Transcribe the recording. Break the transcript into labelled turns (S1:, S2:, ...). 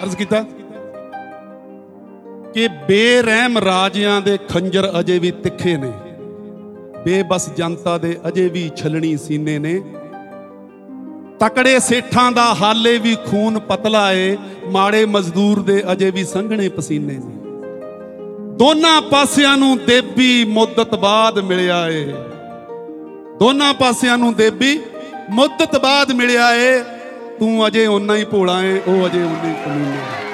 S1: अर्ज किया कि बेरहम राजियां दे खंजर अजे भी तिखे ने, बेबस जनता दे अजे भी छलनी सीने ने, तकड़े सेठां दा हाले भी खून पतला है, माड़े मजदूर दे अजे भी संघने पसीने ने। दोनों पासियां नूं देबी मुद्दत बाद मिलिया है, दोनों पासियां नूं देबी मुद्दत बाद मिलिया है। तू अजे उन्ना ही भोला है, वो अजे उन्ना ही कमीना है।